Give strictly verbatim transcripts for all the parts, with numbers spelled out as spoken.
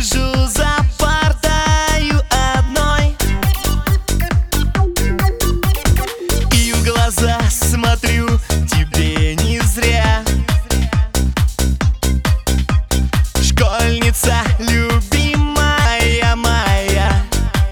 сижу за партою одной и в глаза смотрю тебе не зря. Школьница любимая моя,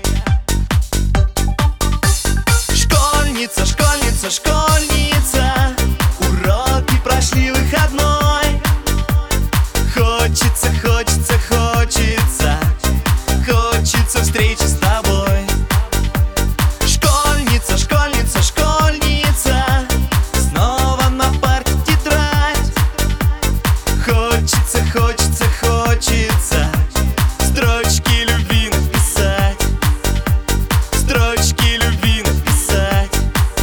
школьница, школьница, школьница, уроки прошли выходной. Хочется, хочется, хочется, хочется встречи с тобой. Школьница, школьница, школьница, снова на парте тетрадь. Хочется, хочется, хочется строчки любви написать, строчки любви написать.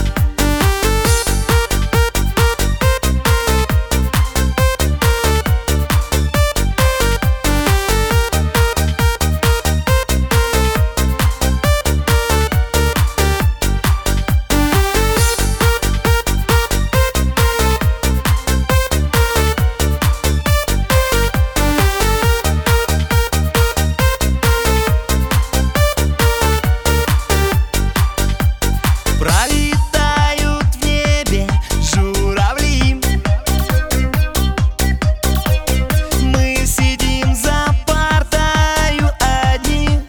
Пролетают в небе журавли, мы сидим за партою одни,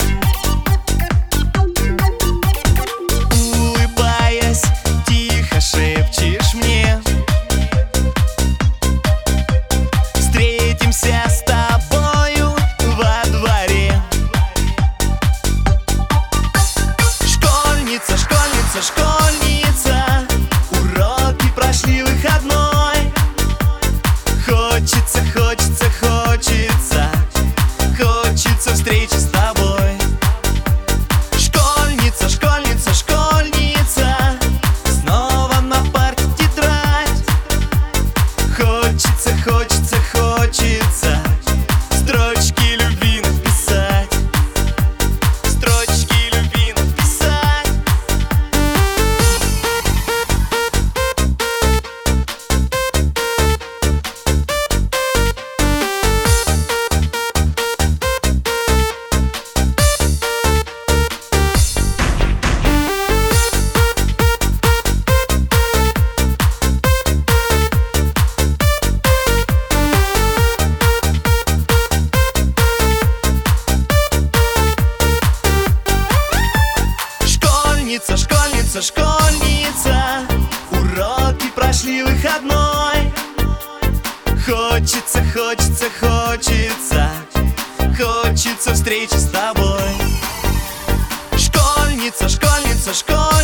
улыбаясь, тихо шепчешь мне: встретимся с тобою во дворе. Школьница, школьница, школьница, уроки прошли выходной. Хочется, хочется, хочется, хочется встречи с тобой. Школьница, школьница, школьница, снова на парте тетрадь. Хочется, хочется, хочется строчки любви написать, строчки любви написать. Школьница, школьница, школьница, уроки прошли выходной. Хочется, хочется, хочется, хочется встречи с тобой. Школьница, школьница, школьница.